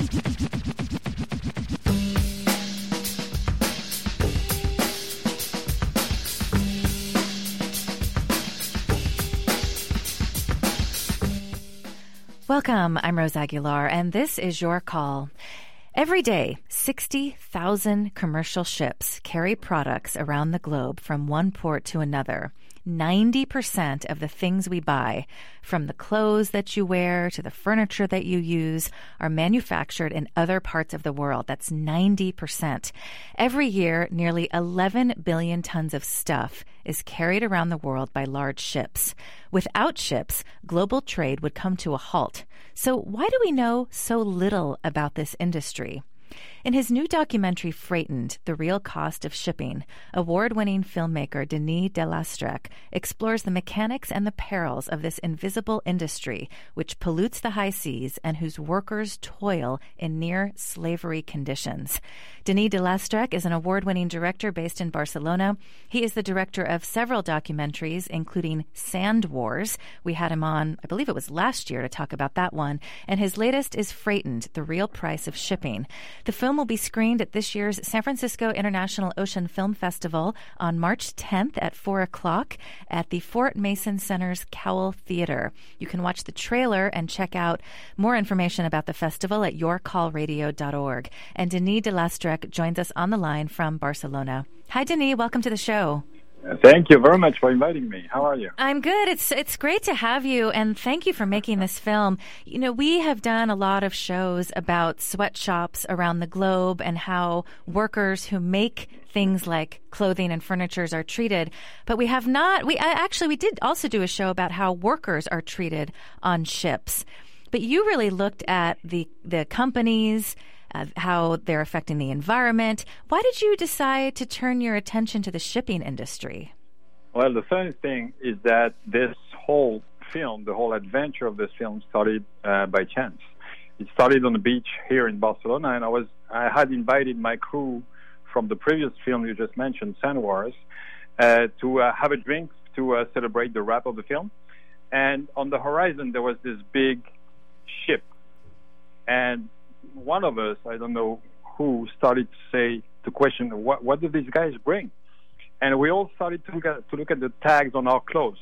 Welcome, I'm Rose Aguilar, and this is Your Call. Every day, 60,000 commercial ships carry products around the globe from one port to another. 90% of the things we buy, from the clothes that you wear to the furniture that you use, are manufactured in other parts of the world. That's 90%. Every year, nearly 11 billion tons of stuff is carried around the world by large ships. Without ships, global trade would come to a halt. So why do we know so little about this industry? In his new documentary, Freightened, The Real Cost of Shipping, award-winning filmmaker Denis Delastrec explores the mechanics and the perils of this invisible industry, which pollutes the high seas and whose workers toil in near-slavery conditions. Denis Delastrec is an award-winning director based in Barcelona. He is the director of several documentaries, including Sand Wars. We had him on, I believe it was last year, to talk about that one. And his latest is Freightened, The Real Price of Shipping. The film will be screened at this year's San Francisco International Ocean Film Festival on March 10th at 4 o'clock at the Fort Mason Center's Cowell Theater. You can watch the trailer and check out more information about the festival at yourcallradio.org. And Denis Delastrec joins us on the line from Barcelona. Hi, Denis. Welcome to the show. Thank you very much for inviting me. How are you? I'm good. It's great to have you, and thank you for making this film. You know, we have done a lot of shows about sweatshops around the globe and how workers who make things like clothing and furnitures are treated, but we have not. We did also do a show about how workers are treated on ships. But you really looked at the companies, how they're affecting the environment. Why did you decide to turn your attention to the shipping industry? Well, the funny thing is that this whole film, the whole adventure of this film started by chance. It started on the beach here in Barcelona, and I had invited my crew from the previous film you just mentioned, Sand Wars, to have a drink to celebrate the wrap of the film. And on the horizon, there was this big ship. And one of us, I don't know who, started to question, what do these guys bring? And we all started to look at the tags on our clothes.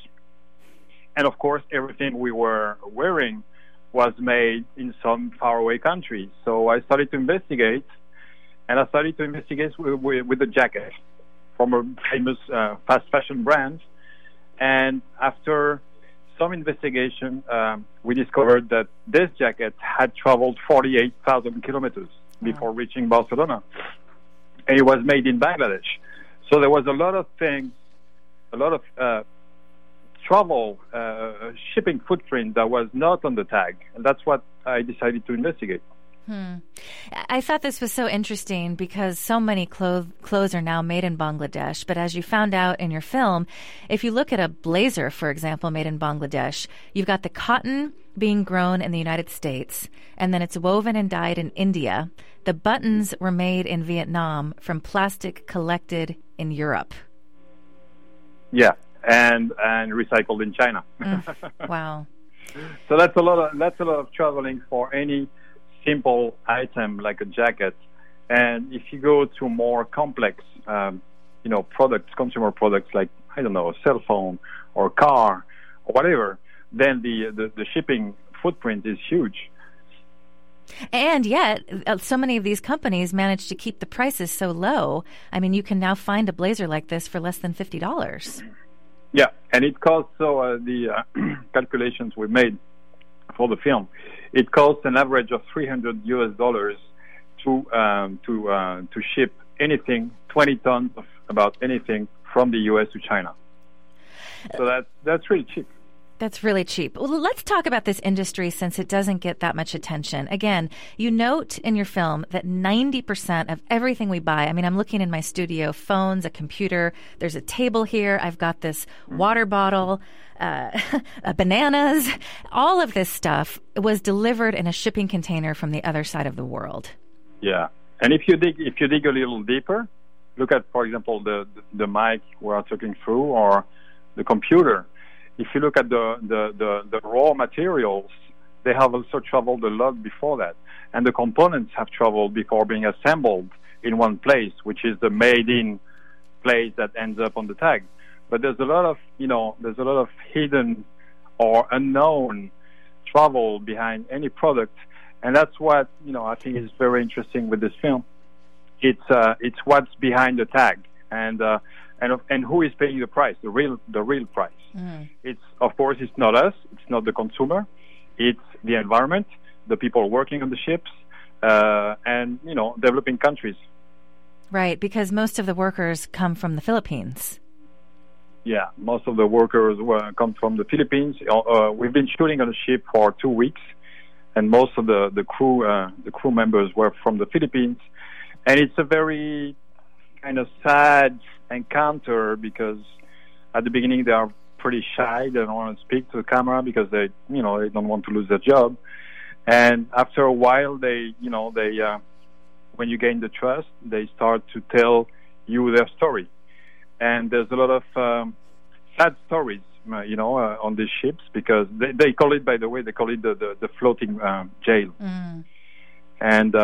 And of course, everything we were wearing was made in some faraway country. So I started to investigate, and I started to investigate with the jacket from a famous fast fashion brand. And after some investigation, we discovered that this jacket had traveled 48,000 kilometers before reaching Barcelona. And it was made in Bangladesh. So there was a lot of things, a lot of travel, shipping footprint that was not on the tag. And that's what I decided to investigate. I thought this was so interesting because so many clothes are now made in Bangladesh. But as you found out in your film, if you look at a blazer, for example, made in Bangladesh, you've got the cotton being grown in the United States, and then it's woven and dyed in India. The buttons were made in Vietnam from plastic collected in Europe. Yeah, and recycled in China. Wow. So that's a lot of traveling for any simple item like a jacket. And if you go to more complex, products, consumer products like, I don't know, a cell phone or a car or whatever, then the shipping footprint is huge. And yet, so many of these companies manage to keep the prices so low. I mean, you can now find a blazer like this for less than $50. Yeah, and it costs, the calculations we made for the film, it costs an average of $300 to ship anything, 20 tons of about anything from the U.S. to China. So that's really cheap. That's really cheap. Well, let's talk about this industry since it doesn't get that much attention. Again, you note in your film that 90% of everything we buy, I mean, I'm looking in my studio, phones, a computer, there's a table here, I've got this water bottle, bananas, all of this stuff was delivered in a shipping container from the other side of the world. Yeah. And if you dig a little deeper, look at, for example, the mic we are talking through or the computer. If you look at the raw materials they have also traveled a lot before that. And the components have traveled before being assembled in one place, which is the made-in place that ends up on the tag. But there's a lot of hidden or unknown travel behind any product, and that's what I think is very interesting with this film. It's what's behind the tag, and who is paying the price, the real price. It's, of course, it's not us, it's not the consumer, it's the environment, the people working on the ships, and developing countries. Right, because most of the workers come from the Philippines. Yeah, most of the workers come from the Philippines. We've been shooting on the ship for 2 weeks, and most of the crew members were from the Philippines. And it's a very kind of sad encounter because at the beginning they are pretty shy. They don't want to speak to the camera because they don't want to lose their job. And after a while, they when you gain the trust, they start to tell you their story. And there's a lot of sad stories, on these ships because they call it, by the way, the floating jail. And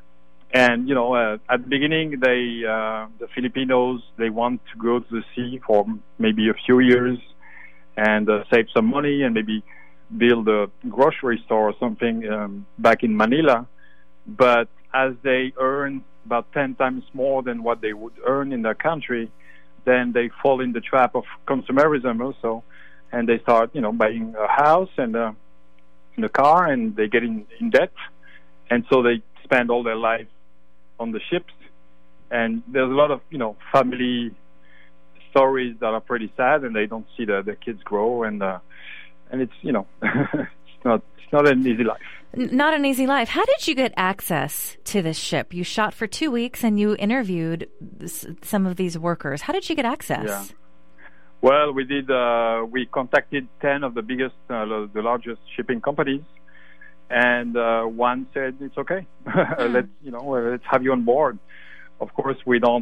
at the beginning, the Filipinos, they want to go to the sea for maybe a few years and save some money and maybe build a grocery store or something back in Manila. But as they earn about 10 times more than what they would earn in their country, then they fall in the trap of consumerism also, and they start, buying a house and a car, and they get in debt, and so they spend all their life on the ships. And there's a lot of, family stories that are pretty sad, and they don't see the kids grow, and it's, it's not an easy life. Not an easy life. How did you get access to this ship? You shot for 2 weeks and you interviewed some of these workers. How did you get access? Yeah. Well, we did. We contacted 10 of the biggest, the largest shipping companies, and one said it's okay. Let's have you on board. Of course, we don't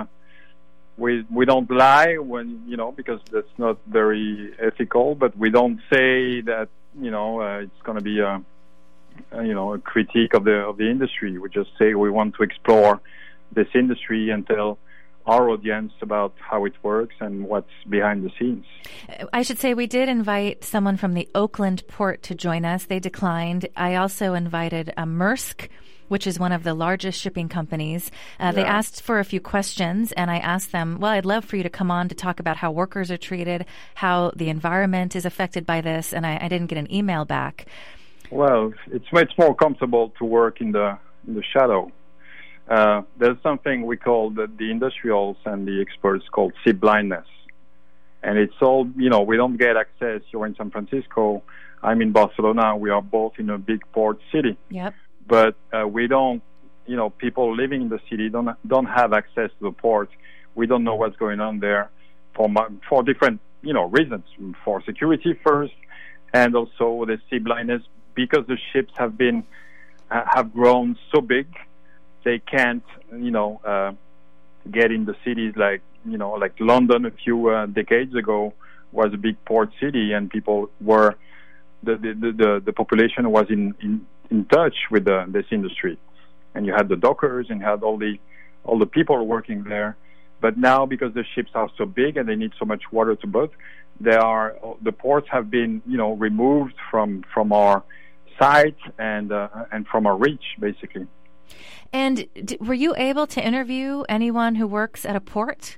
lie when because that's not very ethical. But we don't say that it's going to be a critique of the industry. We just say we want to explore this industry and tell our audience about how it works and what's behind the scenes. I should say we did invite someone from the Oakland port to join us. They declined. I also invited Maersk, which is one of the largest shipping companies. They asked for a few questions, and I asked them, well, I'd love for you to come on to talk about how workers are treated, how the environment is affected by this, and I didn't get an email back. Well, it's much more comfortable to work in the shadow. There's something we call the industrials and the experts called sea blindness. And it's all, we don't get access. You're in San Francisco. I'm in Barcelona. We are both in a big port city. Yep. But we don't, people living in the city don't have access to the port. We don't know what's going on there for different, reasons. For security first, and also the sea blindness, because the ships have grown so big. They can't, get in the cities like London a few decades ago was a big port city, and people were the population was in touch with this industry, and you had the dockers and you had all the people working there. But now, because the ships are so big and they need so much water to boat, the ports have been removed from our sight and from our reach, basically. And were you able to interview anyone who works at a port?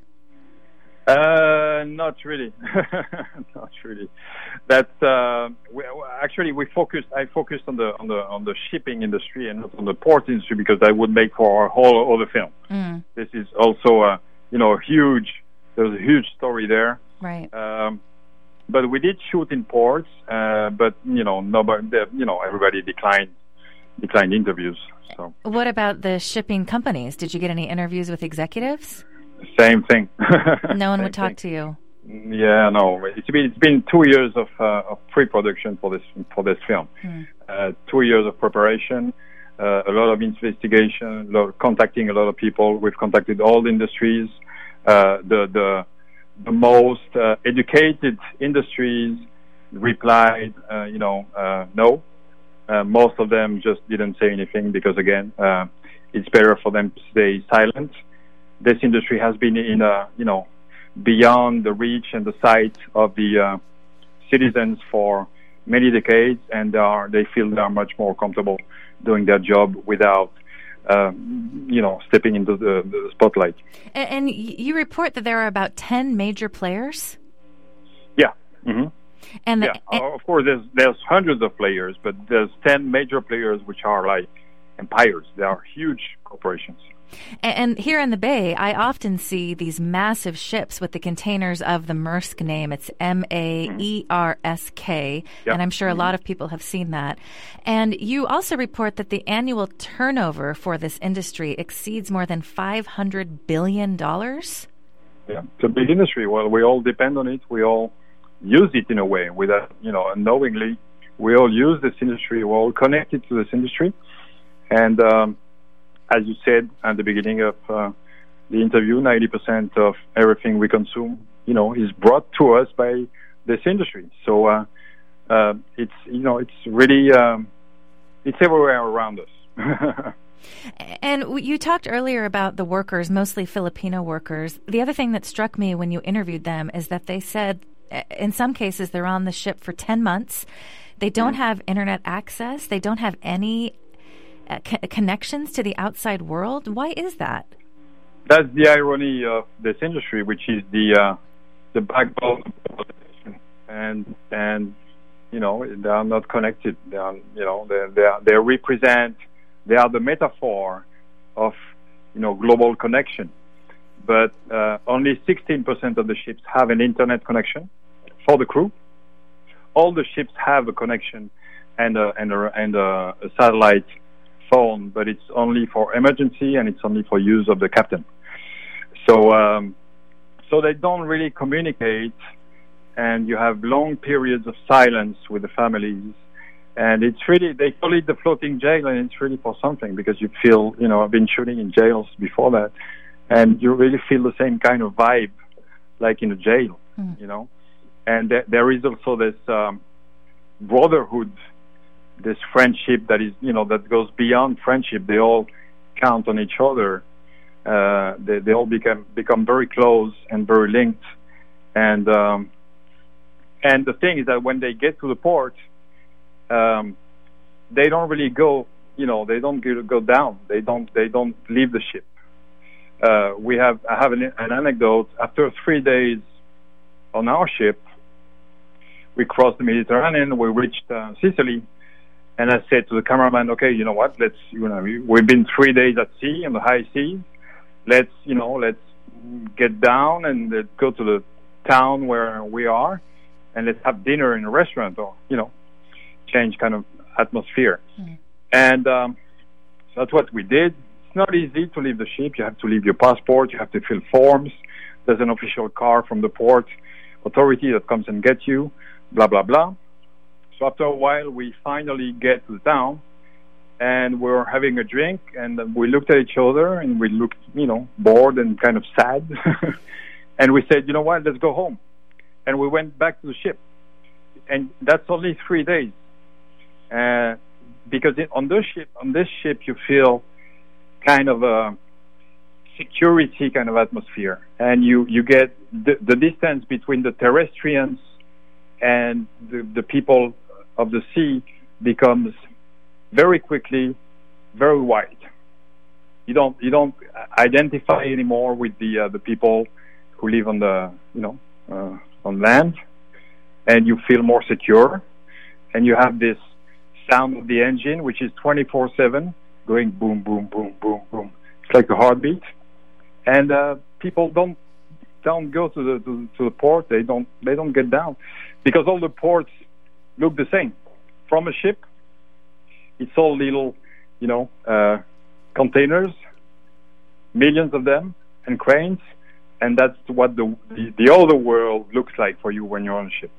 Not really. Not really. That's I focused on the shipping industry and not on the port industry because that would make for a whole other film. This is also there's a huge story there. Right. But we did shoot in ports, but everybody declined interviews. So. What about the shipping companies? Did you get any interviews with executives? Same thing. No one would talk to you. Yeah, no. It's been 2 years of pre-production for this film. 2 years of preparation, a lot of investigation, contacting a lot of people. We've contacted all the industries, the most educated industries replied, no. Most of them just didn't say anything because, again, it's better for them to stay silent. This industry has been beyond the reach and the sight of the citizens for many decades, and they feel they are much more comfortable doing their job without stepping into the spotlight. And you report that there are about 10 major players? Yeah. Mm-hmm. And of course, there's hundreds of players, but there's 10 major players which are like empires. They are huge corporations. And here in the Bay, I often see these massive ships with the containers of the Maersk name. It's Maersk, and I'm sure a lot of people have seen that. And you also report that the annual turnover for this industry exceeds more than $500 billion. Yeah, it's a big industry. Well, we all depend on it. We all use it in a way. Without, unknowingly, we all use this industry. We're all connected to this industry. And as you said at the beginning of the interview, 90% of everything we consume, is brought to us by this industry. So it's really it's everywhere around us. And you talked earlier about the workers, mostly Filipino workers. The other thing that struck me when you interviewed them is that they said in some cases they're on the ship for 10 months. They don't have internet access. They don't have any connections to the outside world. Why is that? That's the irony of this industry, which is the backbone of the population, and they are not connected. They are the metaphor of global connection, but only 16% of the ships have an internet connection for the crew. All the ships have a connection and a satellite phone, but it's only for emergency and it's only for use of the captain. So they don't really communicate, and you have long periods of silence with the families. And it's really, they call it the floating jail, and it's really for something, because you feel, I've been shooting in jails before that, and you really feel the same kind of vibe like in a jail, And there is also this brotherhood, this friendship that is, that goes beyond friendship. They all count on each other. They all become very close and very linked. And the thing is that when they get to the port, they don't really go, they don't go down. They don't leave the ship. I have an anecdote. After 3 days on our ship, we crossed the Mediterranean. We reached Sicily. And I said to the cameraman, okay, you know what? We've been 3 days at sea on the high seas. Let's get down and let's go to the town where we are, and let's have dinner in a restaurant, or change kind of atmosphere. And so that's what we did. It's not easy to leave the ship. You have to leave your passport. You have to fill forms. There's an official car from the port authority that comes and gets you. Blah blah blah. So after a while, we finally get to the town, and we're having a drink, and we looked at each other, and we looked, bored and kind of sad. And we said, you know what, let's go home. And we went back to the ship. And that's only 3 days. Because on this ship, you feel kind of a security kind of atmosphere. And you get the distance between the terrestrians and the people of the sea becomes very quickly very wide. You don't identify anymore with the people who live on the on land, and you feel more secure, and you have this sound of the engine, which is 24/7 going boom boom boom boom boom. It's like a heartbeat, and people don't go to the port. They don't get down, because all the ports look the same. From a ship, it's all little, containers, millions of them, and cranes, and that's what the other world looks like for you when you're on a ship.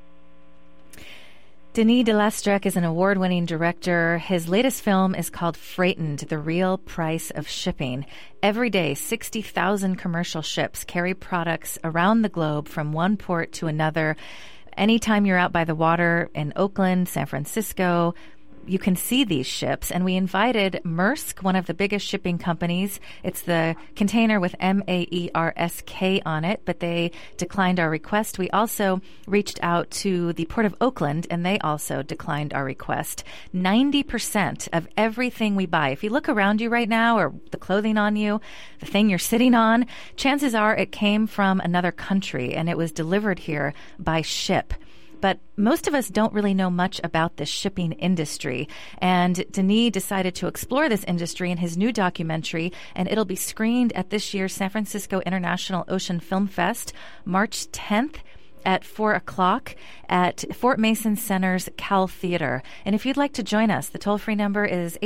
Denis de Lastrec is an award-winning director. His latest film is called Freightened, The Real Price of Shipping. Every day, 60,000 commercial ships carry products around the globe from one port to another. Anytime you're out by the water in Oakland, San Francisco, you can see these ships. And we invited Maersk, one of the biggest shipping companies. It's the container with Maersk on it, but they declined our request. We also reached out to the Port of Oakland, and they also declined our request. 90% of everything we buy, if you look around you right now, or the clothing on you, the thing you're sitting on, chances are it came from another country, and it was delivered here by ship. But most of us don't really know much about the shipping industry. And Denis decided to explore this industry in his new documentary, and it'll be screened at this year's San Francisco International Ocean Film Fest, March 10th at 4 o'clock at Fort Mason Center's Cal Theater. And if you'd like to join us, the toll-free number is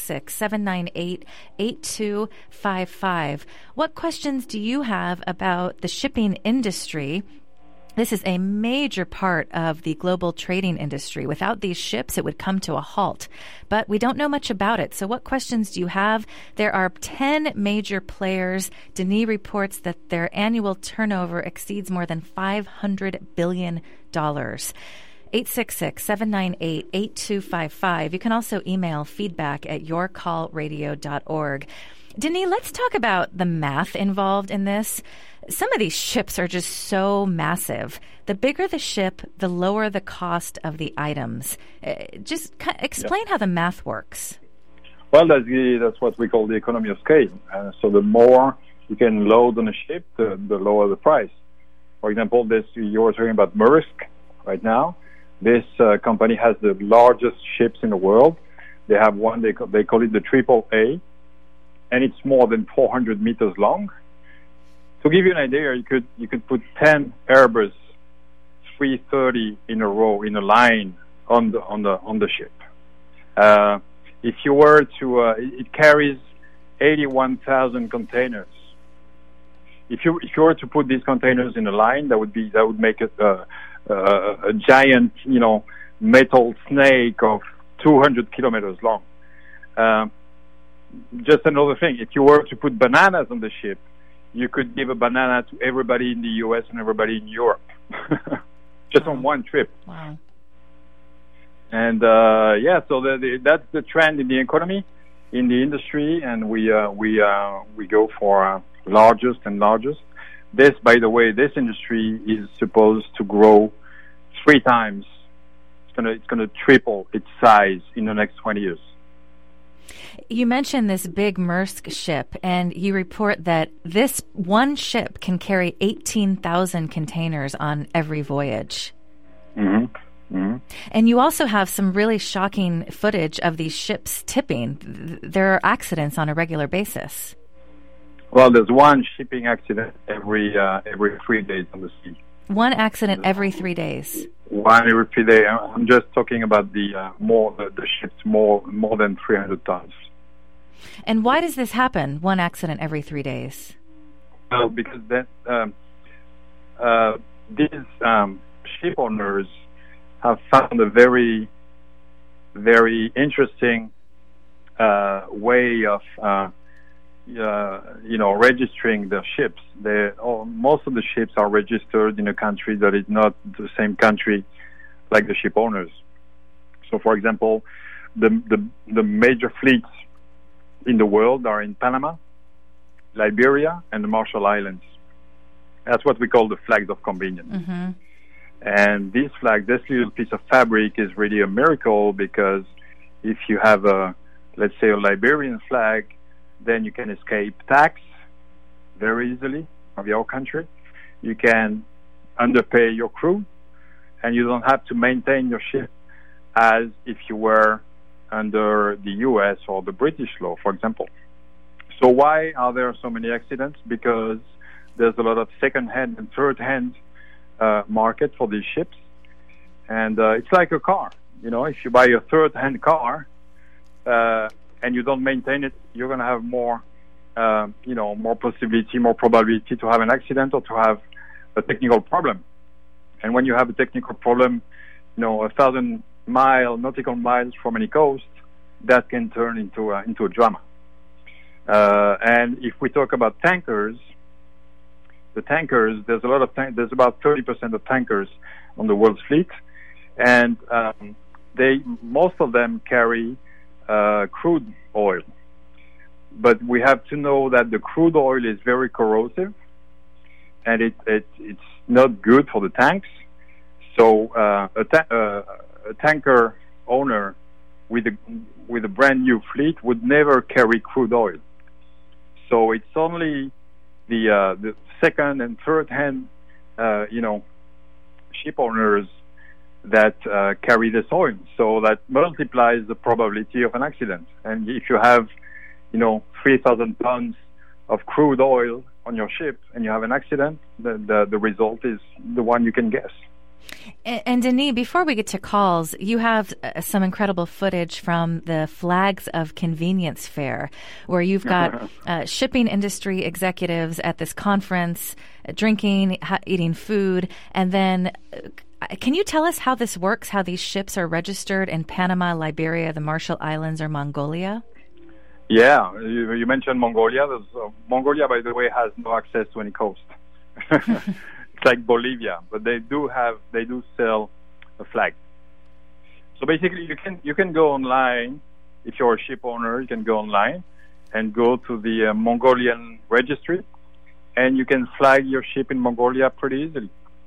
866-798-8255. What questions do you have about the shipping industry? This is a major part of the global trading industry. Without these ships, it would come to a halt. But we don't know much about it. So what questions do you have? There are 10 major players. Denis reports that their annual turnover exceeds more than $500 billion. 866-798-8255. You can also email feedback@yourcallradio.org. Denis, let's talk about the math involved in this. Some of these ships are just so massive. The bigger the ship, the lower the cost of the items. Just explain how the math works. Well, that's what we call the economy of scale. So the more you can load on a ship, the lower the price. For example, you were talking about Maersk right now. This company has the largest ships in the world. They have one, they call it the AAA, and it's more than 400 meters long. To give you an idea, you could put 10 Airbus 330 in a row, in a line on the ship. If you were to, it carries 81,000 containers. If you were to put these containers in a line, that would make it a giant, metal snake of 200 kilometers long. Just another thing, if you were to put bananas on the ship, you could give a banana to everybody in the U.S. and everybody in Europe, just on one trip. Wow. And so that's the trend in the economy, in the industry, and we go for largest and largest. This, by the way, this industry is supposed to grow 3 times. It's gonna triple its size in the next 20 years. You mentioned this big Maersk ship, and you report that this one ship can carry 18,000 containers on every voyage. Mm-hmm. Mm-hmm. And you also have some really shocking footage of these ships tipping. There are accidents on a regular basis. Well, there's one shipping accident every 3 days on the sea. One accident every 3 days. One every 3 days. I'm just talking about the ships more than 300 tons. And why does this happen? One accident every 3 days. Well, because these ship owners have found a very, very interesting way of registering their ships. Most of the ships are registered in a country that is not the same country like the ship owners. So, for example, the major fleets in the world are in Panama, Liberia, and the Marshall Islands. That's what we call the flags of convenience. Mm-hmm. And this flag, this little piece of fabric, is really a miracle, because if you have let's say a Liberian flag, then you can escape tax very easily of your country. You can underpay your crew, and you don't have to maintain your ship as if you were under the U.S. or the British law, for example. So why are there so many accidents? Because there's a lot of second-hand and third-hand market for these ships. And it's like a car. If you buy a third-hand car, and you don't maintain it, you're going to have more possibility, more probability to have an accident or to have a technical problem. And when you have a technical problem, 1,000 nautical miles from any coast, that can turn into a drama. And if we talk about tankers, there's a lot of there's about 30% of tankers on the world's fleet, and most of them carry crude oil. But we have to know that the crude oil is very corrosive, and it's not good for the tanks. So a tanker owner with a brand new fleet would never carry crude oil. So it's only the second and third hand, ship owners that carry this oil. So that multiplies the probability of an accident. And if you have 3,000 tons of crude oil on your ship and you have an accident, the result is the one you can guess. And Denis, before we get to calls, you have some incredible footage from the Flags of Convenience Fair, where you've got shipping industry executives at this conference, drinking, eating food, and then can you tell us how this works, how these ships are registered in Panama, Liberia, the Marshall Islands, or Mongolia? Yeah, you mentioned Mongolia. Mongolia, by the way, has no access to any coast. It's like Bolivia, but they do sell a flag. So basically, you can go online. If you're a ship owner, you can go online and go to the Mongolian registry, and you can flag your ship in Mongolia pretty easily.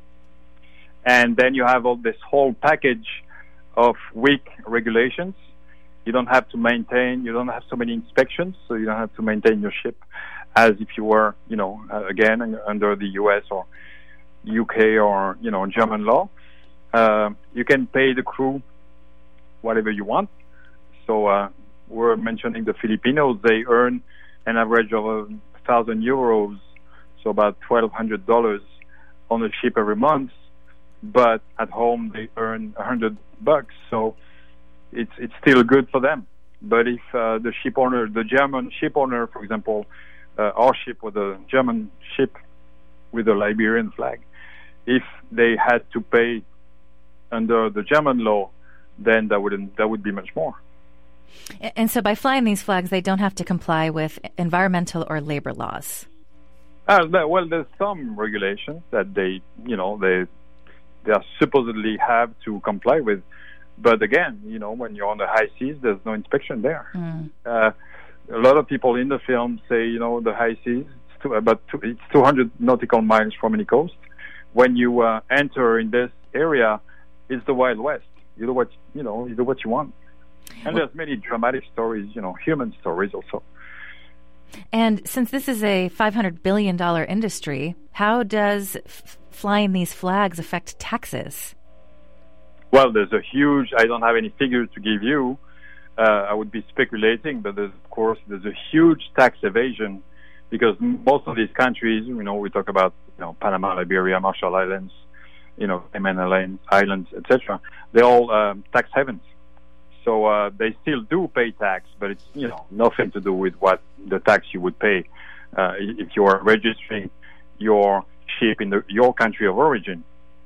And then you have all this whole package of weak regulations. You don't have to so many inspections, so you don't have to maintain your ship as if you were, again, under the U.S. or UK or, German law. You can pay the crew whatever you want. So we're mentioning the Filipinos. They earn an average of 1,000 euros, so about $1,200 on the ship every month. But at home they earn $100, so it's still good for them. But if the German ship owner, for example, our ship was a German ship with a Liberian flag, if they had to pay under the German law, then that would be much more. And so by flying these flags, they don't have to comply with environmental or labor laws. Well, there's some regulations that they supposedly have to comply with. But again, when you're on the high seas, there's no inspection there. A lot of people in the film say, the high seas, it's 200 nautical miles from any coast. When you enter in this area, it's the Wild West. You do what you want. And there's many dramatic stories, human stories also. And since this is a $500 billion industry, how does flying these flags affect taxes? Well, there's I don't have any figures to give you. I would be speculating, but there's a huge tax evasion because most of these countries, we talk about, Panama, Liberia, Marshall Islands, Cayman Islands, etc. They're all tax havens. So they still do pay tax, but it's, nothing to do with what the tax you would pay if you are registering your ship in your country of origin.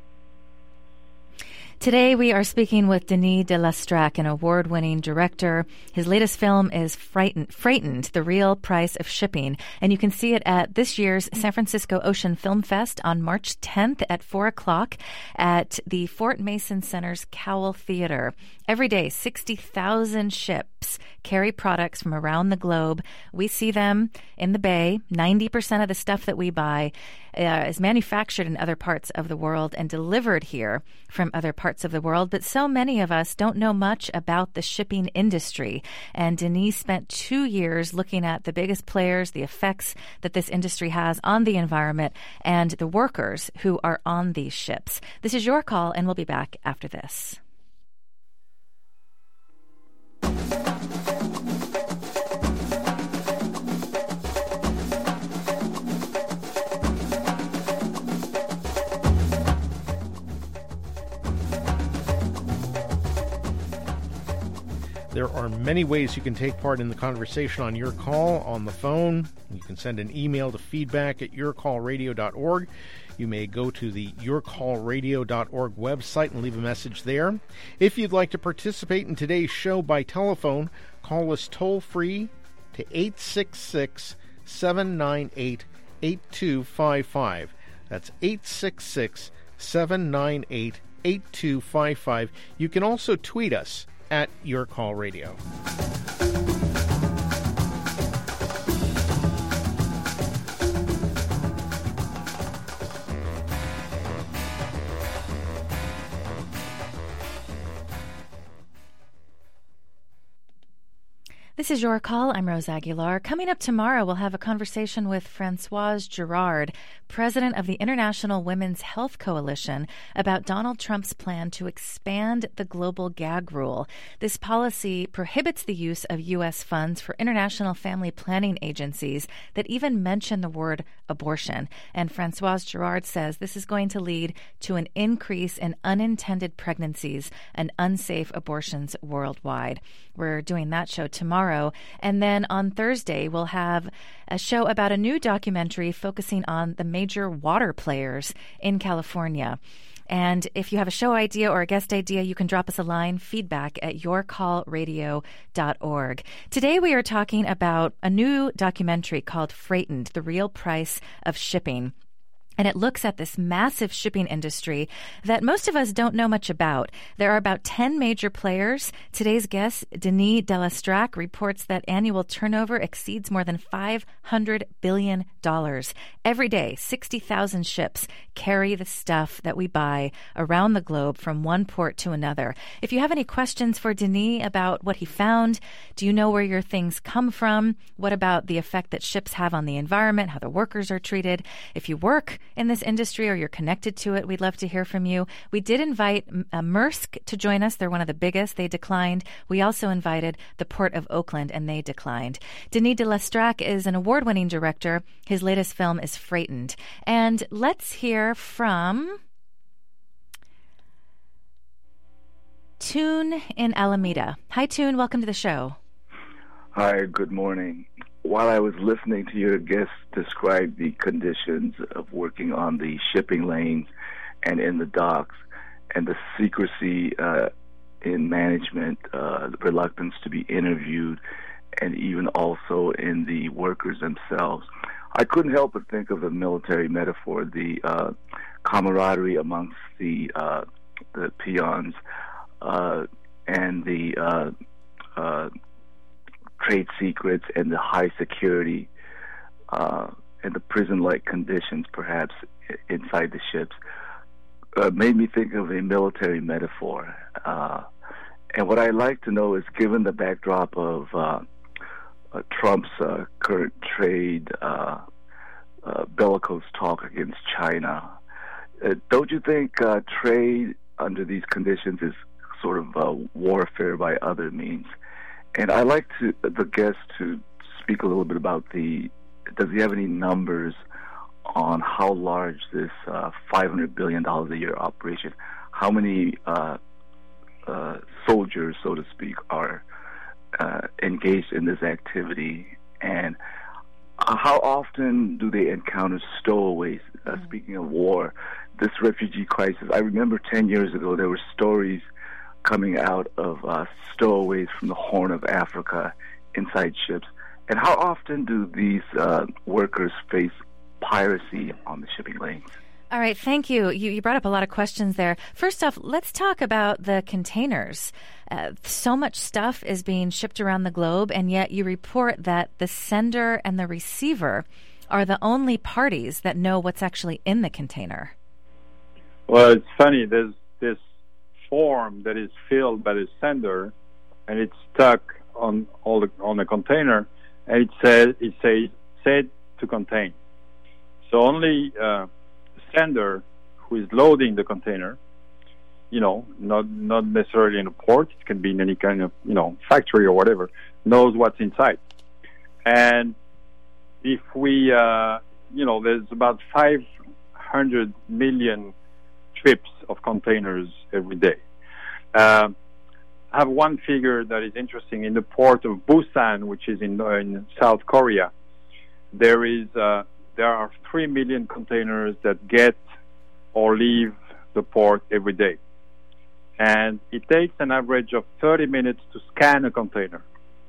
Today we are speaking with Denis de Lastrac, an award-winning director. His latest film is Freightened, The Real Price of Shipping, and you can see it at this year's San Francisco Ocean Film Fest on March 10th at 4 o'clock at the Fort Mason Center's Cowell Theater. Every day, 60,000 ships carry products from around the globe. We see them in the Bay. 90% of the stuff that we buy is manufactured in other parts of the world and delivered here from other parts of the world. But so many of us don't know much about the shipping industry. And Denis spent 2 years looking at the biggest players, the effects that this industry has on the environment, and the workers who are on these ships. This is Your Call, and we'll be back after this. There are many ways you can take part in the conversation on Your Call on the phone. You can send an email to feedback@yourcallradio.org. You may go to the yourcallradio.org website and leave a message there. If you'd like to participate in today's show by telephone, call us toll-free to 866-798-8255. That's 866-798-8255. 888-8255. You can also tweet us at Your Call Radio. This is Your Call. I'm Rose Aguilar. Coming up tomorrow, we'll have a conversation with Françoise Girard, president of the International Women's Health Coalition, about Donald Trump's plan to expand the global gag rule. This policy prohibits the use of U.S. funds for international family planning agencies that even mention the word abortion. And Françoise Girard says this is going to lead to an increase in unintended pregnancies and unsafe abortions worldwide. We're doing that show tomorrow. And then on Thursday, we'll have a show about a new documentary focusing on the major water players in California. And if you have a show idea or a guest idea, you can drop us a line, feedback at yourcallradio.org. Today we are talking about a new documentary called Freightened, The Real Price of Shipping. And it looks at this massive shipping industry that most of us don't know much about. There are about 10 major players. Today's guest, Denis de Lestrac, reports that annual turnover exceeds more than $500 billion. Every day, 60,000 ships carry the stuff that we buy around the globe from one port to another. If you have any questions for Denis about what he found, do you know where your things come from? What about the effect that ships have on the environment, how the workers are treated? If you work in this industry or you're connected to it, we'd love to hear from you. We did invite Maersk to join us. They're one of the biggest. They declined. We also invited the Port of Oakland, and they declined. Denis de Lestrac is an award-winning director. His latest film is Freightened. And let's hear from Toon in Alameda. Hi, Toon. Welcome to the show. Hi, good morning. While I was listening to your guest describe the conditions of working on the shipping lanes and in the docks and the secrecy in management, the reluctance to be interviewed, and even also in the workers themselves, I couldn't help but think of a military metaphor, the camaraderie amongst the peons and the trade secrets and the high security and the prison-like conditions, perhaps, inside the ships, made me think of a military metaphor. And what I'd like to know is, given the backdrop of Trump's current trade bellicose talk against China, don't you think trade under these conditions is sort of warfare by other means? And I'd like the guest to speak a little bit about does he have any numbers on how large this $500 billion a year operation, how many soldiers, so to speak, are engaged in this activity, and how often do they encounter stowaways? Speaking of war, this refugee crisis, I remember 10 years ago there were stories coming out of stowaways from the Horn of Africa inside ships. And how often do these workers face piracy on the shipping lanes? All right, thank you. You brought up a lot of questions there. First off, let's talk about the containers. So much stuff is being shipped around the globe, and yet you report that the sender and the receiver are the only parties that know what's actually in the container. Well, it's funny. There's this form that is filled by the sender, and it's stuck on the container, and it says "said to contain." So only the sender, who is loading the container, not necessarily in a port, it can be in any kind of factory or whatever, knows what's inside. And if we there's about 500 million trips of containers every day. I have one figure that is interesting. In the port of Busan, which is in South Korea, there are 3 million containers that get or leave the port every day. And it takes an average of 30 minutes to scan a container.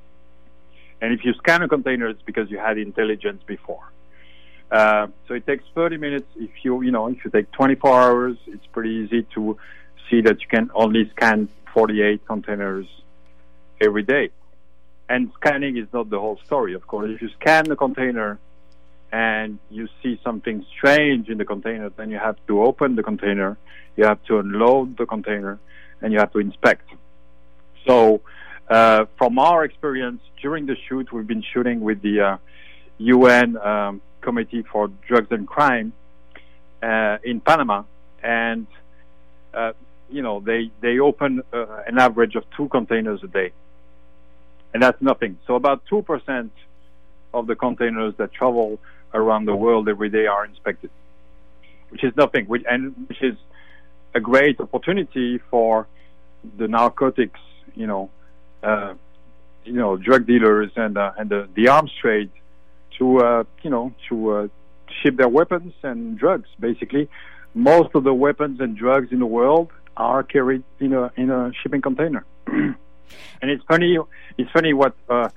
And if you scan a container, it's because you had intelligence before. So it takes 30 minutes. If you take 24 hours, it's pretty easy to see that you can only scan 48 containers every day. And scanning is not the whole story, of course. If you scan the container and you see something strange in the container, then you have to open the container, you have to unload the container, and you have to inspect. So from our experience during the shoot, we've been shooting with the UN Committee for Drugs and Crime in Panama, and they open an average of 2 containers a day, and that's nothing. So about 2% of the containers that travel around the world every day are inspected, which is nothing, which is a great opportunity for the narcotics, drug dealers and the arms trade to ship their weapons and drugs. Basically, most of the weapons and drugs in the world are carried in a shipping container. And it's funny what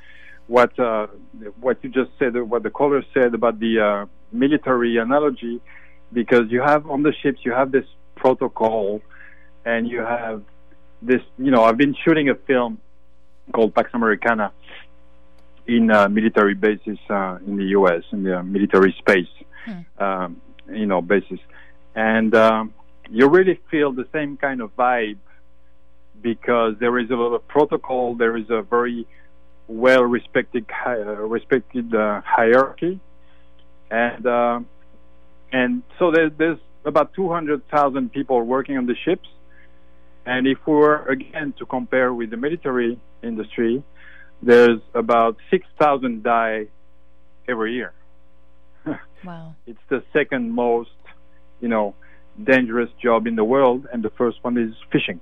you just said, what the caller said about the military analogy, because you have on the ships, you have this protocol, and you have this, I've been shooting a film called Pax Americana in military bases in the U.S., in the military space, bases. And you really feel the same kind of vibe, because there is a lot of protocol, there is a very well-respected hierarchy, and so there's about 200,000 people working on the ships, and if we were again to compare with the military industry, there's about 6,000 die every year. Wow! It's the second most, dangerous job in the world, and the first one is fishing.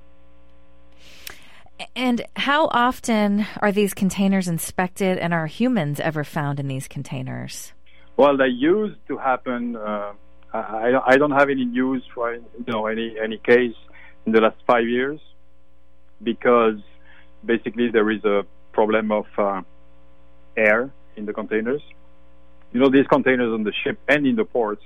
And how often are these containers inspected, and are humans ever found in these containers? Well, they used to happen. I don't have any news for any case in the last 5 years, because basically there is a problem of air in the containers. These containers on the ship and in the ports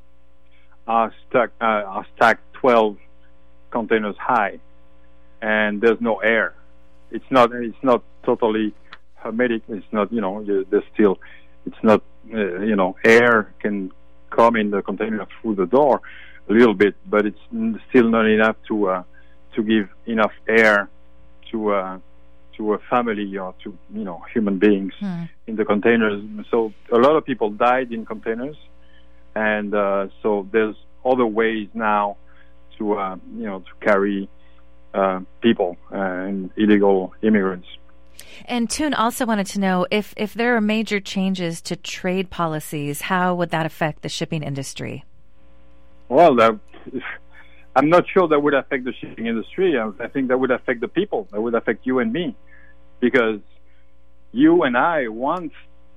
are stacked 12 containers high, and there's no air. It's not totally hermetic. It's not, there's still, it's not, air can come in the container through the door a little bit, but it's still not enough to give enough air to a family or to human beings in the containers. So a lot of people died in containers, and so there's other ways now to carry people and illegal immigrants. And Toon also wanted to know if there are major changes to trade policies, how would that affect the shipping industry? Well, I'm not sure that would affect the shipping industry. I think that would affect the people. That would affect you and me, because you and I want,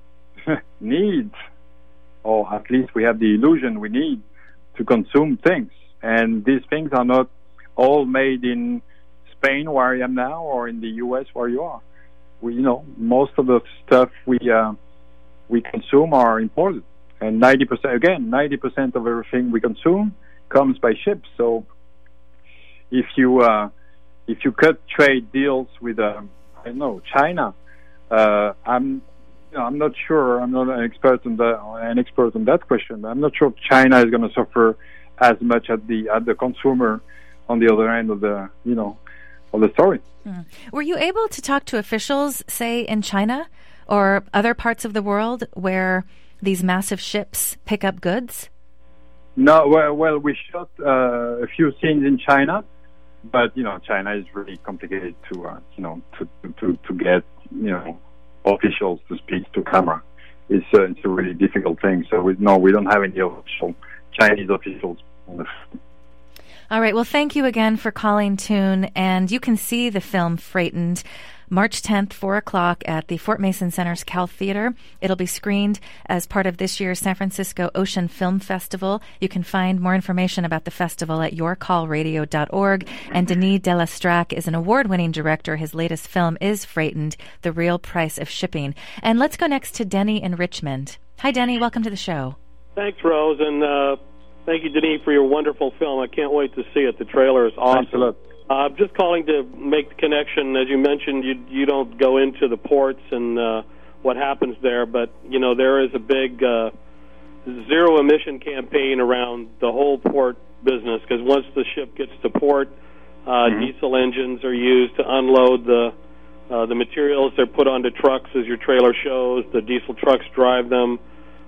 need, or at least we have the illusion we need to consume things. And these things are not all made in Spain, where I am now, or in the U.S., where you are. Most of the stuff we consume are imported, and 90% of everything we consume comes by ships. So if you cut trade deals with China, I'm not sure. I'm not an expert on that question. But I'm not sure China is going to suffer as much at the consumer on the other end of the of the story. Were you able to talk to officials, say in China or other parts of the world, where these massive ships pick up goods? No. Well, we shot a few scenes in China, but China is really complicated to get officials to speak to camera. It's a really difficult thing. So we don't have any official Chinese officials on the film. All right. Well, thank you again for calling, Toon. And you can see the film Frightened March 10th, 4 o'clock at the Fort Mason Center's Cal Theater. It'll be screened as part of this year's San Francisco Ocean Film Festival. You can find more information about the festival at yourcallradio.org. And Denis de Lestrac is an award-winning director. His latest film is Frightened, The Real Price of Shipping. And let's go next to Denny in Richmond. Hi, Denny. Welcome to the show. Thanks, Rose. And Thank you, Denis, for your wonderful film. I can't wait to see it. The trailer is awesome. Thanks a lot. I'm just calling to make the connection. As you mentioned, you don't go into the ports and what happens there, but there is a big zero emission campaign around the whole port business, because once the ship gets to port, diesel engines are used to unload the materials. They're put onto trucks, as your trailer shows. The diesel trucks drive them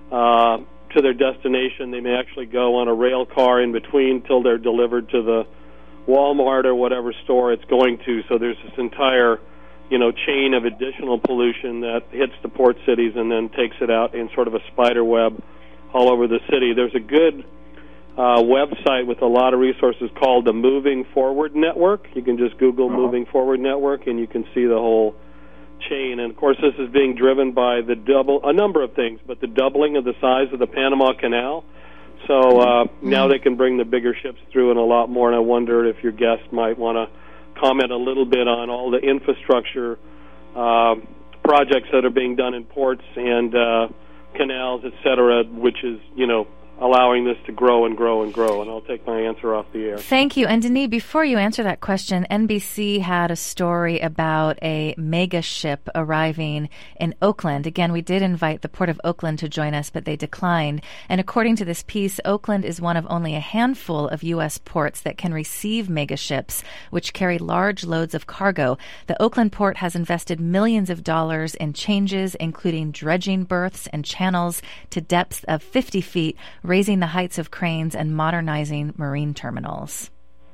to their destination. They may actually go on a rail car in between till they're delivered to the Walmart or whatever store it's going to. So there's this entire chain of additional pollution that hits the port cities and then takes it out in sort of a spider web all over the city. There's a good website with a lot of resources called the Moving Forward Network. You can just Google Moving Forward Network and you can see the whole chain. And of course, this is being driven by a number of things, but the doubling of the size of the Panama Canal. So now they can bring the bigger ships through and a lot more. And I wonder if your guest might want to comment a little bit on all the infrastructure projects that are being done in ports and canals, et cetera, which is, allowing this to grow and grow and grow. And I'll take my answer off the air. Thank you. And Denis, before you answer that question, NBC had a story about a mega ship arriving in Oakland. Again, we did invite the Port of Oakland to join us, but they declined. And according to this piece, Oakland is one of only a handful of U.S. ports that can receive mega ships, which carry large loads of cargo. The Oakland port has invested millions of dollars in changes, including dredging berths and channels to depths of 50 feet, raising the heights of cranes and modernizing marine terminals.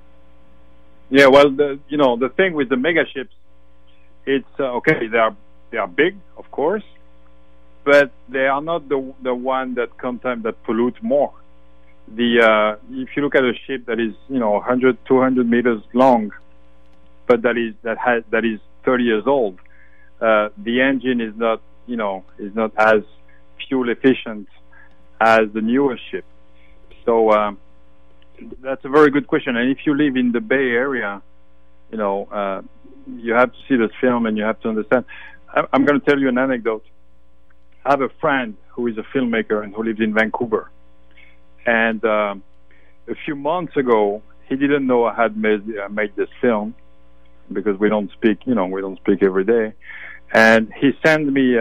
Yeah, well, the thing with the mega ships, it's okay. They are big, of course, but they are not the one that sometimes that pollute more. If you look at a ship that is 100, 200 meters long, but that is 30 years old, the engine is not as fuel efficient as the newest ship. So that's a very good question. And if you live in the Bay Area, you have to see this film and you have to understand. I'm going to tell you an anecdote. I have a friend who is a filmmaker and who lives in Vancouver. And a few months ago, he didn't know I had made this film because we don't speak every day. And he sent me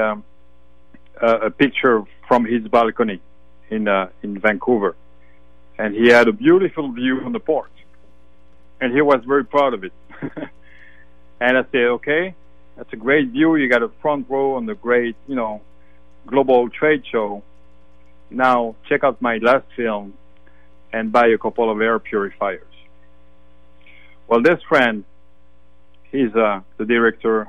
a picture from his balcony in Vancouver, and he had a beautiful view on the port, and he was very proud of it. And I said, okay, that's a great view. You got a front row on the great, global trade show. Now check out my last film and buy a couple of air purifiers. Well, this friend, he's the director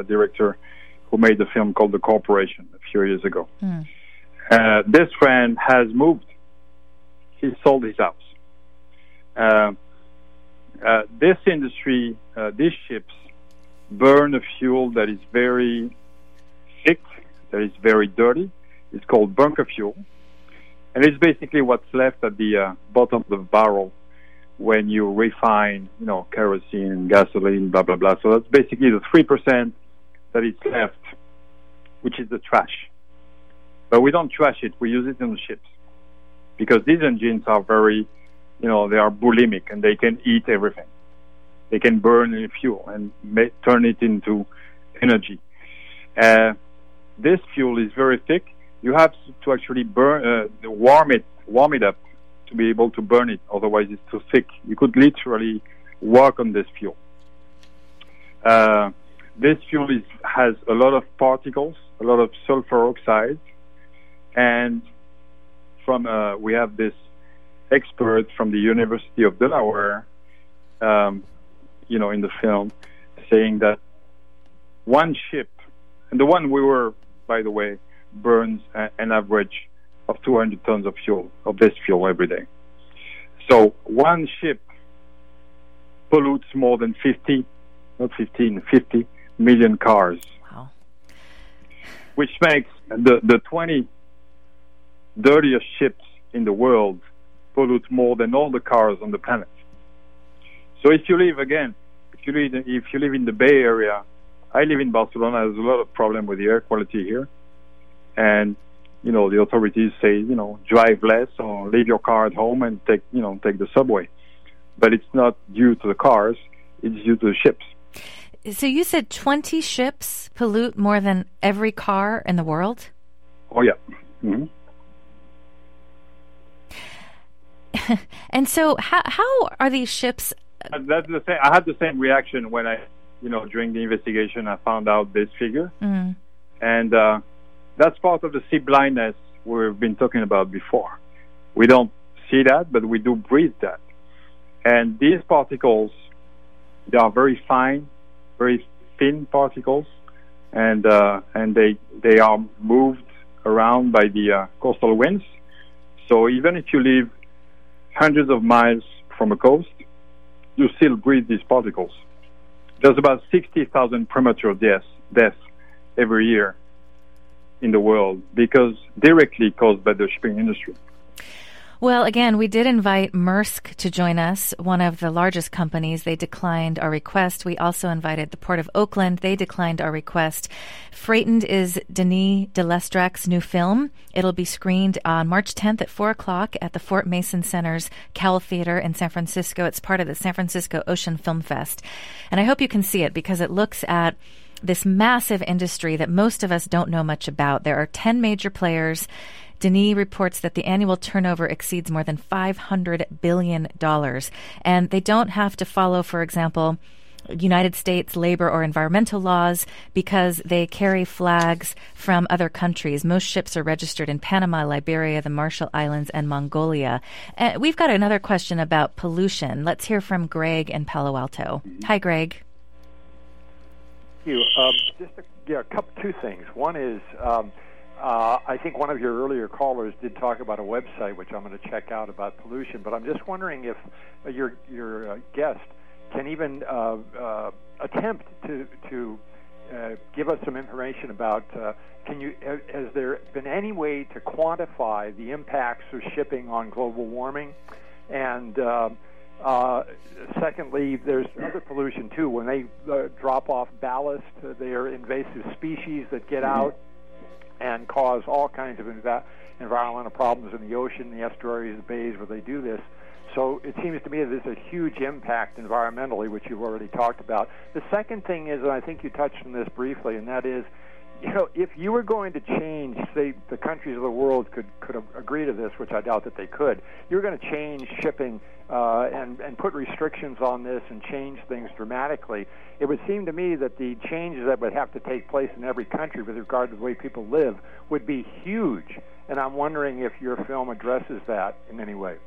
who made the film called The Corporation a few years ago. This friend has moved. He sold his house. This industry, these ships, burn a fuel that is very thick, that is very dirty. It's called bunker fuel. And it's basically what's left at the bottom of the barrel when you refine, kerosene, gasoline, blah, blah, blah. So that's basically the 3% that is left, which is the trash. But we don't trash it. We use it in the ships because these engines are very, they are bulimic and they can eat everything. They can burn the fuel and turn it into energy. This fuel is very thick. You have to actually warm it up to be able to burn it. Otherwise, it's too thick. You could literally walk on this fuel. This fuel has a lot of particles, a lot of sulfur oxides. And we have this expert from the University of Delaware, in the film, saying that one ship, and the one we were, by the way, burns an average of 200 tons of this fuel every day. So one ship pollutes more than 50 million cars. Wow. Which makes the 20 dirtiest ships in the world pollute more than all the cars on the planet. So if you live in the Bay Area, I live in Barcelona. There's a lot of problem with the air quality here, and the authorities say, drive less or leave your car at home and take the subway. But it's not due to the cars, it's due to the ships. So you said 20 ships pollute more than every car in the world? Oh, yeah. Mm-hmm. And so how are these ships? That's the same. I had the same reaction when during the investigation, I found out this figure. Mm-hmm. And that's part of the sea blindness we've been talking about before. We don't see that, but we do breathe that. And these particles, they are very fine, very thin particles, and they are moved around by the coastal winds. So even if you live hundreds of miles from a coast, you still breathe these particles. There's about 60,000 premature deaths every year in the world because directly caused by the shipping industry. Well, again, we did invite Maersk to join us, one of the largest companies. They declined our request. We also invited the Port of Oakland. They declined our request. Freightened is Denis de Lestrac's new film. It'll be screened on March 10th at 4 o'clock at the Fort Mason Center's Cowl Theater in San Francisco. It's part of the San Francisco Ocean Film Fest. And I hope you can see it because it looks at this massive industry that most of us don't know much about. There are 10 major players. Denis reports that the annual turnover exceeds more than $500 billion. And they don't have to follow, for example, United States labor or environmental laws because they carry flags from other countries. Most ships are registered in Panama, Liberia, the Marshall Islands, and Mongolia. We've got another question about pollution. Let's hear from Greg in Palo Alto. Hi, Greg. Thank you. Two things. One is I think one of your earlier callers did talk about a website, which I'm going to check out, about pollution. But I'm just wondering if your guest can even attempt to give us some information about. Has there been any way to quantify the impacts of shipping on global warming? And secondly, there's other pollution too. When they drop off ballast, they are invasive species that get out and cause all kinds of environmental problems in the ocean, the estuaries, the bays where they do this. So it seems to me that there's a huge impact environmentally, which you've already talked about. The second thing is, and I think you touched on this briefly, and that is, if you were going to change, say, the countries of the world could agree to this, which I doubt that they could, you're going to change shipping and put restrictions on this and change things dramatically. It would seem to me that the changes that would have to take place in every country with regard to the way people live would be huge. And I'm wondering if your film addresses that in any way.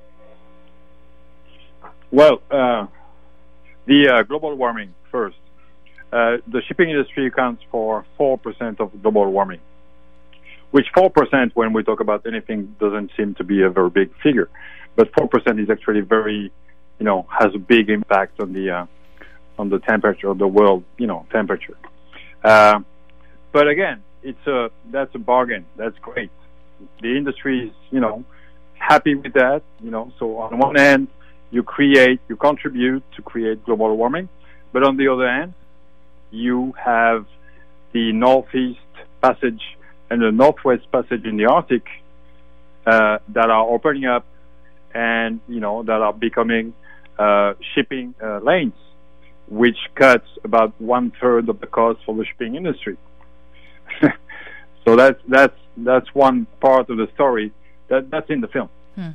Well, the global warming first. The shipping industry accounts for 4% of global warming, which 4%, when we talk about anything, doesn't seem to be a very big figure. But 4% is actually very, has a big impact on the temperature of the world, temperature. But again, that's a bargain. That's great. The industry is, happy with that, So on one hand, you contribute to create global warming, but on the other hand, you have the Northeast Passage and the Northwest Passage in the Arctic that are opening up and, that are becoming shipping lanes, which cuts about 1/3 of the cost for the shipping industry. So that's one part of the story that's in the film.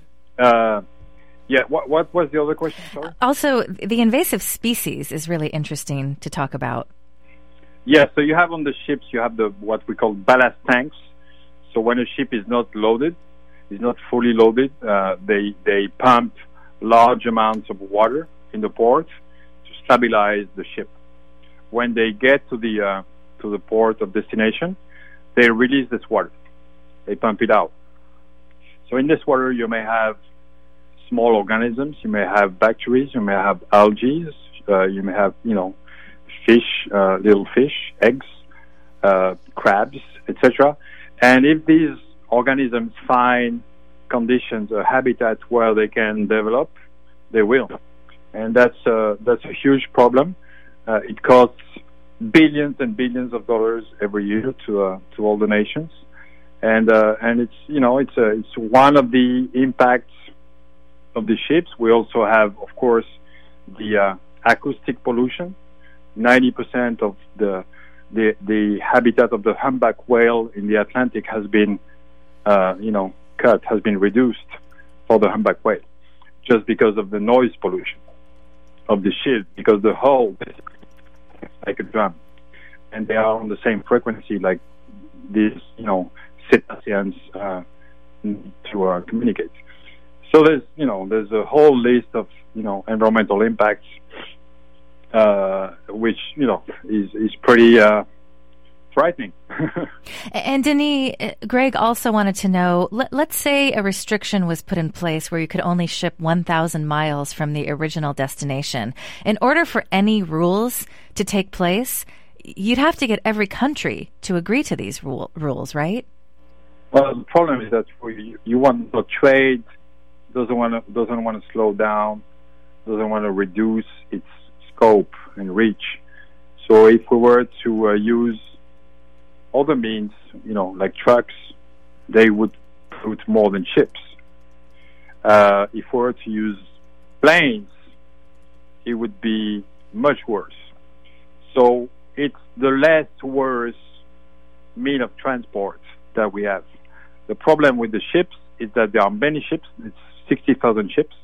What was the other question? Sorry. Also, the invasive species is really interesting to talk about. Yeah, so you have on the ships, you have what we call ballast tanks. So when a ship is not loaded, is not fully loaded, they pump large amounts of water in the port to stabilize the ship. When they get to the port of destination, they release this water. They pump it out. So in this water, you may have small organisms, you may have bacteria, you may have algae, you may have, fish, little fish, eggs, crabs, etc. And if these organisms find conditions, a habitat where they can develop, they will. And that's a huge problem. It costs billions and billions of dollars every year to all the nations. and it's it's one of the impacts of the ships. We also have, of course, the acoustic pollution. 90% of the habitat of the humpback whale in the Atlantic has been has been reduced for the humpback whale, just because of the noise pollution of the ship, because the hull basically is like a drum, and they are on the same frequency like these, cetaceans to communicate. So there's a whole list of environmental impacts, which is pretty frightening. And Denis, Greg also wanted to know, let's say a restriction was put in place where you could only ship 1,000 miles from the original destination. In order for any rules to take place, you'd have to get every country to agree to these rules, right? Well, the problem is that you want to trade, doesn't want to slow down, doesn't want to reduce its scope and reach. So if we were to use other means, like trucks, they would pollute more than ships. If we were to use planes, it would be much worse. So it's the less worse mean of transport that we have. The problem with the ships is that there are many ships. It's 60,000 ships,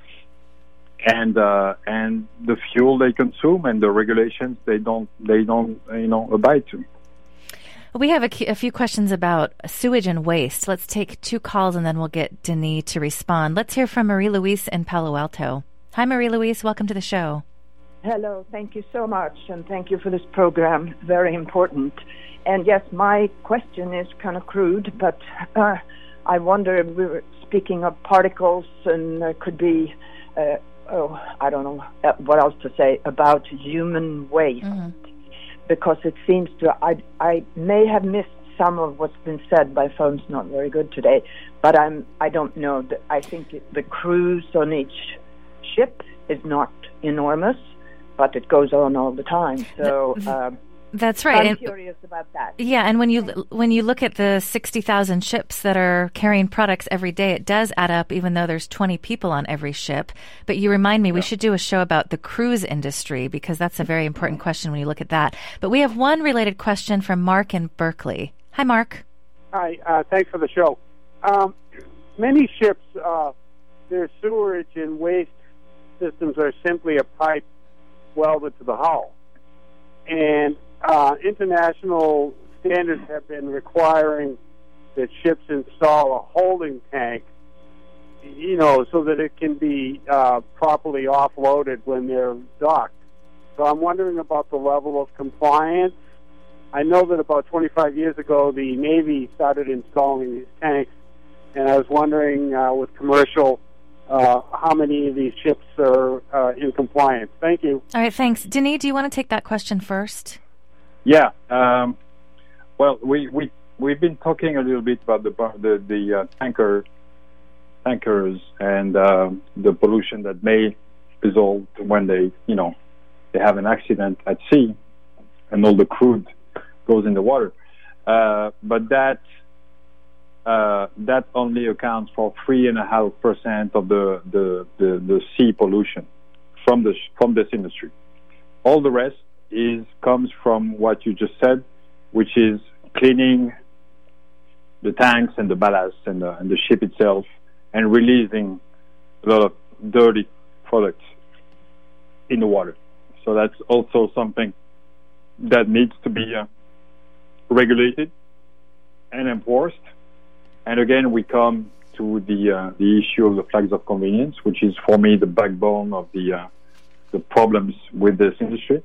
and the fuel they consume and the regulations they don't abide to. We have a few questions about sewage and waste. Let's take 2 calls and then we'll get Denis to respond. Let's hear from Marie-Louise in Palo Alto. Hi, Marie-Louise. Welcome to the show. Hello. Thank you so much, and thank you for this program. Very important. And yes, my question is kind of crude, but I wonder, we were speaking of particles, and there could be, I don't know what else to say, about human waste. Mm-hmm. Because it seems I may have missed some of what's been said. My phone's not very good today, but I don't know. I think the cruise on each ship is not enormous, but it goes on all the time. So that's right. I'm curious about that. Yeah, and when you look at the 60,000 ships that are carrying products every day, it does add up, even though there's 20 people on every ship. But you remind me, we should do a show about the cruise industry, because that's a very important question when you look at that. But we have one related question from Mark in Berkeley. Hi, Mark. Hi, thanks for the show. Many ships, their sewerage and waste systems are simply a pipe welded to the hull. And international standards have been requiring that ships install a holding tank, so that it can be properly offloaded when they're docked. So I'm wondering about the level of compliance. I know that about 25 years ago, the Navy started installing these tanks, and I was wondering with commercial how many of these ships are in compliance. Thank you. All right, thanks. Denis, do you want to take that question first? Yeah. Well, we've been talking a little bit about the tankers and the pollution that may result when they have an accident at sea and all the crude goes in the water. But that only accounts for 3.5% of the sea pollution from this industry. All the rest comes from what you just said, which is cleaning the tanks and the ballast and the ship itself, and releasing a lot of dirty products in the water. So that's also something that needs to be regulated and enforced. And again, we come to the issue of the flags of convenience, which is for me the backbone of the problems with this industry.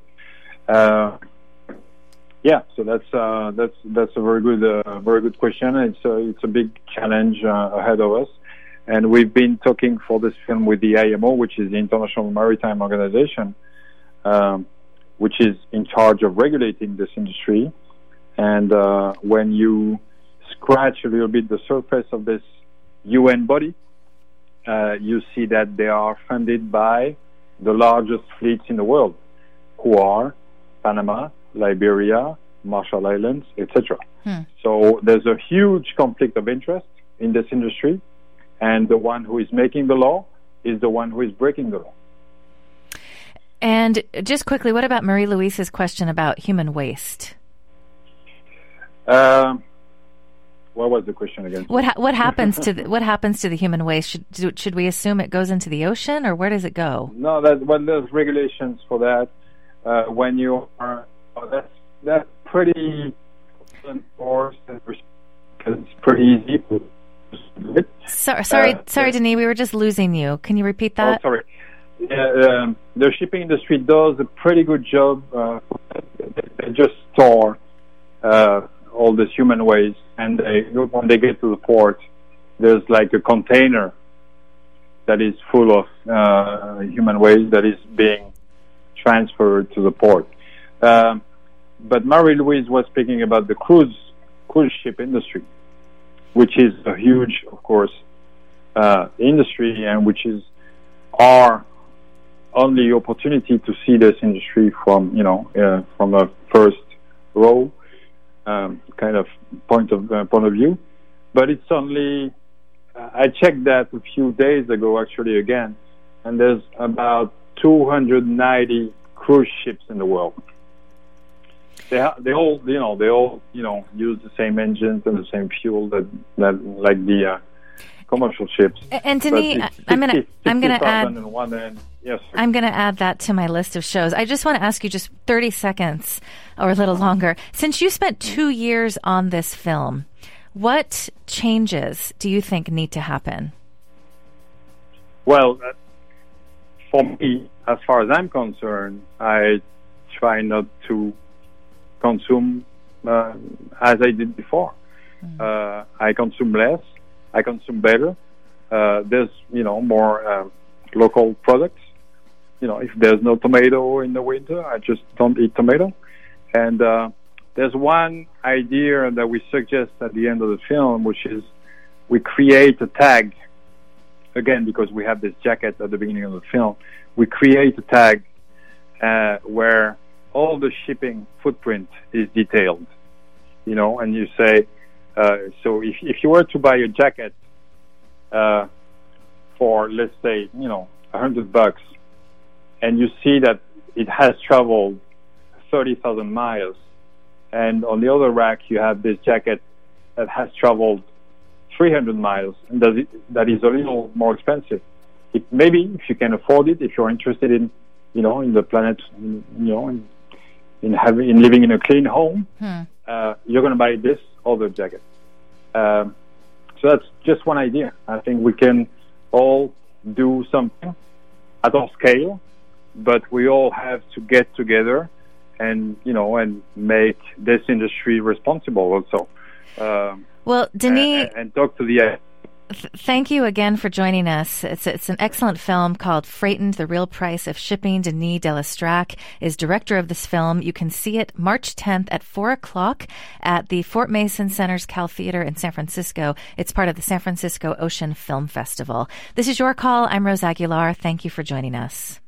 So that's a very good question. It's a big challenge ahead of us, and we've been talking for this film with the IMO, which is the International Maritime Organization, which is in charge of regulating this industry. And when you scratch a little bit the surface of this UN body, you see that they are funded by the largest fleets in the world, who are Panama, Liberia, Marshall Islands, etc. So there's a huge conflict of interest in this industry, and the one who is making the law is the one who is breaking the law. And just quickly, what about Marie-Louise's question about human waste? What was the question again? What happens to the human waste? Should we assume it goes into the ocean, or where does it go? No, there's regulations for that. When you are, that's pretty enforced because it's pretty easy. Sorry, Denis, we were just losing you. Can you repeat that? Oh, sorry. The shipping industry does a pretty good job. They just store all this human waste, and when they get to the port, there's like a container that is full of human waste that is being transferred to the port. But Marie-Louise was speaking about the cruise ship industry, which is a huge, of course, industry, and which is our only opportunity to see this industry from a first row kind of point of view. But it's only I checked that a few days ago actually again, and there's about 290 cruise ships in the world. They all use the same engines and the same fuel that like the commercial ships. And Denis, I'm gonna add. Yes, I'm going to add that to my list of shows. I just want to ask you just 30 seconds or a little longer. Since you spent 2 years on this film, what changes do you think need to happen? Well, for me, as far as I'm concerned, I try not to consume as I did before. I consume less. I consume better. There's, more local products. If there's no tomato in the winter, I just don't eat tomato. And there's one idea that we suggest at the end of the film, which is we create a tag, again, because we have this jacket at the beginning of the film. We create a tag where all the shipping footprint is detailed, and you say, so if you were to buy a jacket for, let's say, $100, and you see that it has traveled 30,000 miles, and on the other rack you have this jacket that has traveled 300 miles, and that is a little more expensive. Maybe if you can afford it, if you're interested in, in the planet, in living in a clean home, you're going to buy this other jacket. So that's just one idea. I think we can all do something at our scale, but we all have to get together and make this industry responsible also. Well, Denis, and talk to the. Thank you again for joining us. It's an excellent film called Freightened: The Real Price of Shipping. Denis de Lestrac is director of this film. You can see it March 10th at 4:00 at the Fort Mason Center's Cal Theater in San Francisco. It's part of the San Francisco Ocean Film Festival. This is Your Call. I'm Rose Aguilar. Thank you for joining us.